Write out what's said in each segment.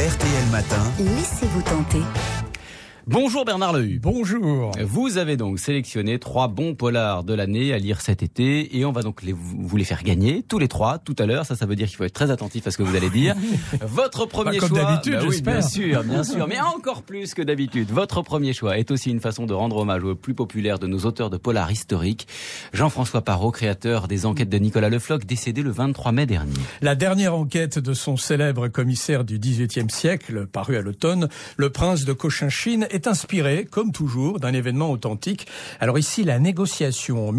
RTL Matin. Laissez-vous tenter. Bonjour Bernard Lehu. Bonjour. Vous avez donc sélectionné 3 bons polars de l'année à lire cet été et on va donc vous les faire gagner tous les 3 tout à l'heure. Ça veut dire qu'il faut être très attentif à ce que vous allez dire. Votre premier comme choix, d'habitude, oui, j'espère. bien sûr, mais encore plus que d'habitude. Votre premier choix est aussi une façon de rendre hommage au plus populaire de nos auteurs de polars historiques, Jean-François Parrot, créateur des enquêtes de Nicolas Le Floch, décédé le 23 mai dernier. La dernière enquête de son célèbre commissaire du XVIIIe siècle, paru à l'automne, Le Prince de Cochinchine, est inspiré, comme toujours, d'un événement authentique. Alors ici, la négociation en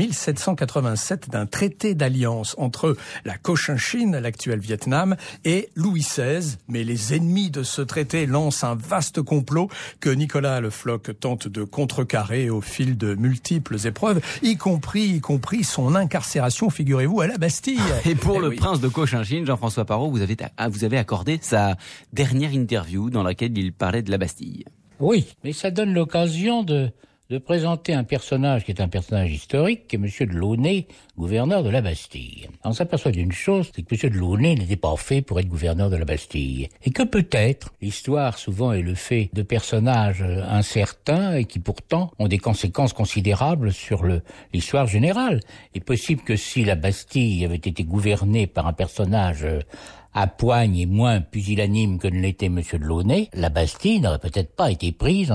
1787 d'un traité d'alliance entre la Cochinchine, l'actuel Vietnam, et Louis XVI. Mais les ennemis de ce traité lancent un vaste complot que Nicolas Le Floch tente de contrecarrer au fil de multiples épreuves, y compris son incarcération, figurez-vous, à la Bastille. Et pour le Prince de Cochinchine, Jean-François Parrot, vous avez accordé sa dernière interview dans laquelle il parlait de la Bastille. Oui, mais ça donne l'occasion de présenter un personnage qui est un personnage historique, qui est M. de Launay, gouverneur de la Bastille. On s'aperçoit d'une chose, c'est que M. de Launay n'était pas fait pour être gouverneur de la Bastille. Et que peut-être, l'histoire souvent est le fait de personnages incertains et qui pourtant ont des conséquences considérables sur l'histoire générale. Il est possible que si la Bastille avait été gouvernée par un personnage à poigne et moins pusillanime que ne l'était M. de Launay, la Bastille n'aurait peut-être pas été prise en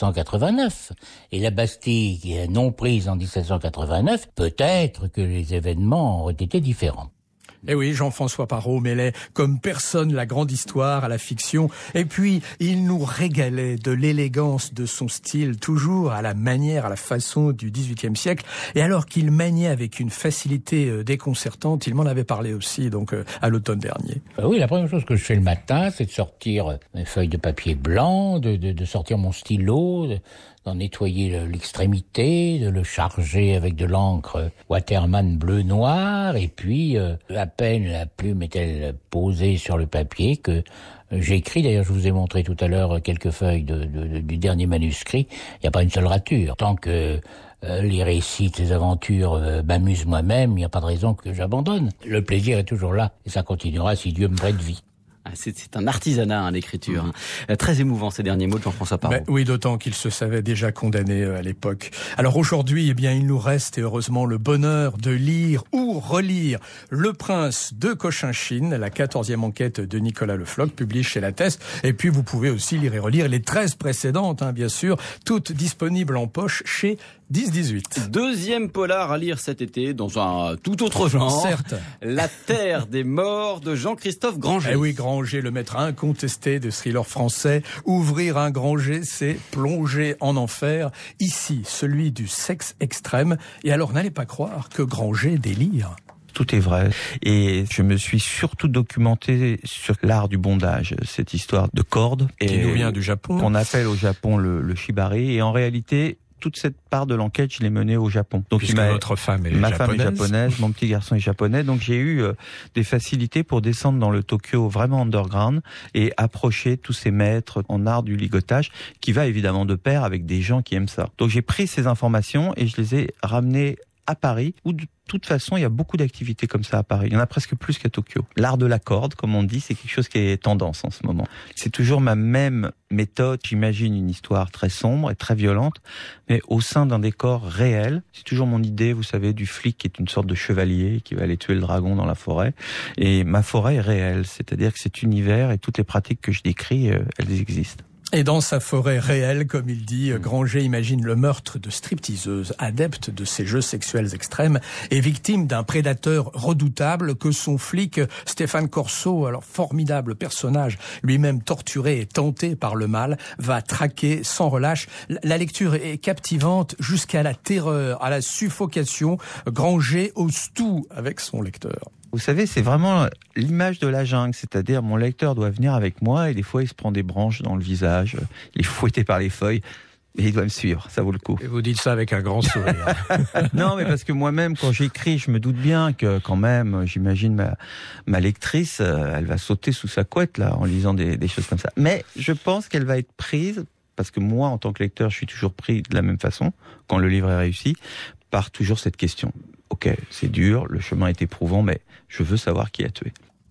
1789. Et la Bastille qui est non prise en 1789, peut-être que les événements auraient été différents. Eh oui, Jean-François Parrot mêlait comme personne la grande histoire à la fiction. Et puis, il nous régalait de l'élégance de son style, toujours à la manière, à la façon du XVIIIe siècle. Et alors qu'il maniait avec une facilité déconcertante, il m'en avait parlé aussi donc à l'automne dernier. Oui, la première chose que je fais le matin, c'est de sortir mes feuilles de papier blanc, de sortir mon stylo, d'en nettoyer l'extrémité, de le charger avec de l'encre Waterman bleu-noir, et puis à peine la plume est-elle posée sur le papier que j'écris. D'ailleurs, je vous ai montré tout à l'heure quelques feuilles du dernier manuscrit. Il n'y a pas une seule rature. Tant que les récits de ces aventures m'amusent moi-même, il n'y a pas de raison que j'abandonne. Le plaisir est toujours là, et ça continuera si Dieu me prête vie. C'est un artisanat, l'écriture. Très émouvant ces derniers mots de Jean-François Parrot. Oui, d'autant qu'il se savait déjà condamné à l'époque. Alors aujourd'hui, il nous reste, et heureusement, le bonheur de lire ou relire Le Prince de Cochinchine, la 14e enquête de Nicolas Le Floch, publiée chez Lattès. Et puis, vous pouvez aussi lire et relire les 13 précédentes, bien sûr, toutes disponibles en poche chez 10-18. Deuxième polar à lire cet été, dans un tout autre genre. Certes. La Terre des Morts de Jean-Christophe Granger. Eh oui, Granger, le maître incontesté de thriller français. Ouvrir un Granger, c'est plonger en enfer. Ici, celui du sexe extrême. Et alors, n'allez pas croire que Granger délire. Tout est vrai. Et je me suis surtout documenté sur l'art du bondage, cette histoire de corde. Qui nous vient du Japon. Qu'on appelle au Japon le shibari. Et en réalité, toute cette part de l'enquête, je l'ai menée au Japon. Donc puisque votre femme est ma japonaise. femme est japonaise, mon petit garçon est japonais, donc j'ai eu des facilités pour descendre dans le Tokyo vraiment underground et approcher tous ces maîtres en art du ligotage, qui va évidemment de pair avec des gens qui aiment ça. Donc j'ai pris ces informations et je les ai ramenées à Paris, où de toute façon, il y a beaucoup d'activités comme ça à Paris. Il y en a presque plus qu'à Tokyo. L'art de la corde, comme on dit, c'est quelque chose qui est tendance en ce moment. C'est toujours ma même méthode. J'imagine une histoire très sombre et très violente, mais au sein d'un décor réel. C'est toujours mon idée, vous savez, du flic qui est une sorte de chevalier qui va aller tuer le dragon dans la forêt. Et ma forêt est réelle, c'est-à-dire que cet univers et toutes les pratiques que je décris, elles existent. Et dans sa forêt réelle, comme il dit, Granger imagine le meurtre de stripteaseuses, adepte de ces jeux sexuels extrêmes et victime d'un prédateur redoutable que son flic Stéphane Corso, alors formidable personnage, lui-même torturé et tenté par le mal, va traquer sans relâche. La lecture est captivante jusqu'à la terreur, à la suffocation. Granger ose tout avec son lecteur. Vous savez, c'est vraiment l'image de la jungle, c'est-à-dire mon lecteur doit venir avec moi et des fois il se prend des branches dans le visage, il est fouetté par les feuilles et il doit me suivre, ça vaut le coup. Et vous dites ça avec un grand sourire. Non, mais parce que moi-même, quand j'écris, je me doute bien que quand même, j'imagine ma lectrice, elle va sauter sous sa couette là en lisant des choses comme ça. Mais je pense qu'elle va être prise, parce que moi, en tant que lecteur, je suis toujours pris de la même façon, quand le livre est réussi, par toujours cette question. Ok, c'est dur, le chemin est éprouvant, mais je veux savoir qui a tué.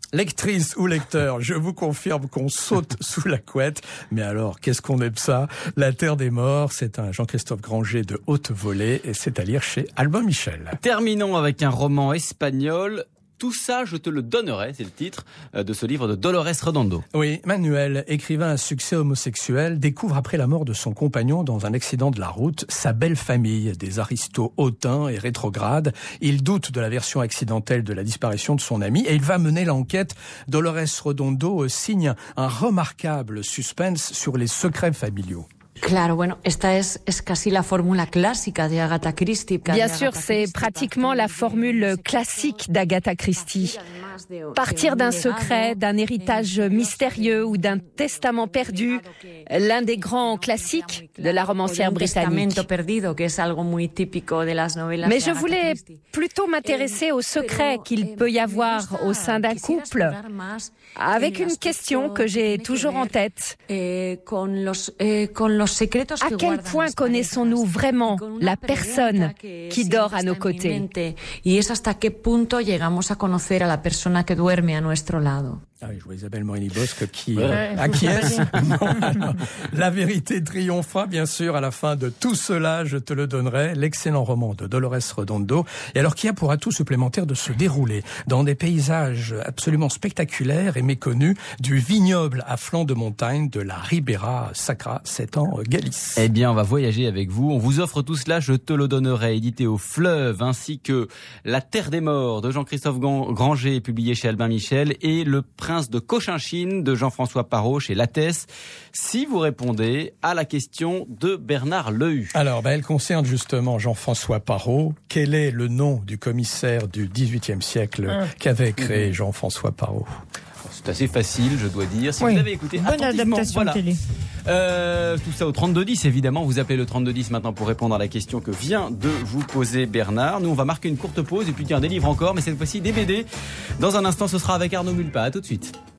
Lectrice ou lecteur, je vous confirme qu'on saute sous la couette. Mais alors, qu'est-ce qu'on aime ça? La Terre des Morts, c'est un Jean-Christophe Granger de haute volée et c'est à lire chez Albin Michel. Terminons avec un roman espagnol. Tout ça, je te le donnerai, c'est le titre de ce livre de Dolores Redondo. Oui, Manuel, écrivain à succès homosexuel, découvre après la mort de son compagnon dans un accident de la route sa belle famille, des aristos hautains et rétrogrades. Il doute de la version accidentelle de la disparition de son ami et il va mener l'enquête. Dolores Redondo signe un remarquable suspense sur les secrets familiaux. Claro, bueno, esta es casi la fórmula clásica de Agatha Christie. Bien sûr, c'est pratiquement la formule classique d'Agatha Christie. Partir d'un secret, d'un héritage mystérieux ou d'un testament perdu, l'un des grands classiques de la romancière britannique. Mais je voulais plutôt m'intéresser aux secrets qu'il peut y avoir au sein d'un couple, avec une question que j'ai toujours en tête. À quel point connaissons-nous vraiment la personne qui dort à nos côtés? Y es hasta qué punto llegamos a conocer a la persona que duerme a nuestro lado. Ah oui, je vois Isabelle Morini-Bosque qui acquiesce. La vérité triomphera, bien sûr, à la fin de tout cela, je te le donnerai. L'excellent roman de Dolores Redondo. Et alors, qui a pour atout supplémentaire de se dérouler dans des paysages absolument spectaculaires et méconnus, du vignoble à flanc de montagne de la Ribera Sacra, c'est en Galice. Eh bien, on va voyager avec vous. On vous offre tout cela, je te le donnerai, édité au Fleuve, ainsi que La Terre des Morts de Jean-Christophe Granger, publié chez Albin Michel, et Le Prince de Cochinchine de Jean-François Parot chez Lattès, si vous répondez à la question de Bernard Lehu. Alors, elle concerne justement Jean-François Parot. Quel est le nom du commissaire du XVIIIe siècle qu'avait créé Jean-François Parot? C'est assez facile, je dois dire. Si oui. Vous avez écouté bonne attentivement, adaptation voilà. télé. Tout ça au 3210, évidemment. Vous appelez le 3210 maintenant pour répondre à la question que vient de vous poser Bernard. Nous, on va marquer une courte pause et puis tiens, des livres encore, mais cette fois-ci des BD. Dans un instant, ce sera avec Arnaud Mulpa. À tout de suite.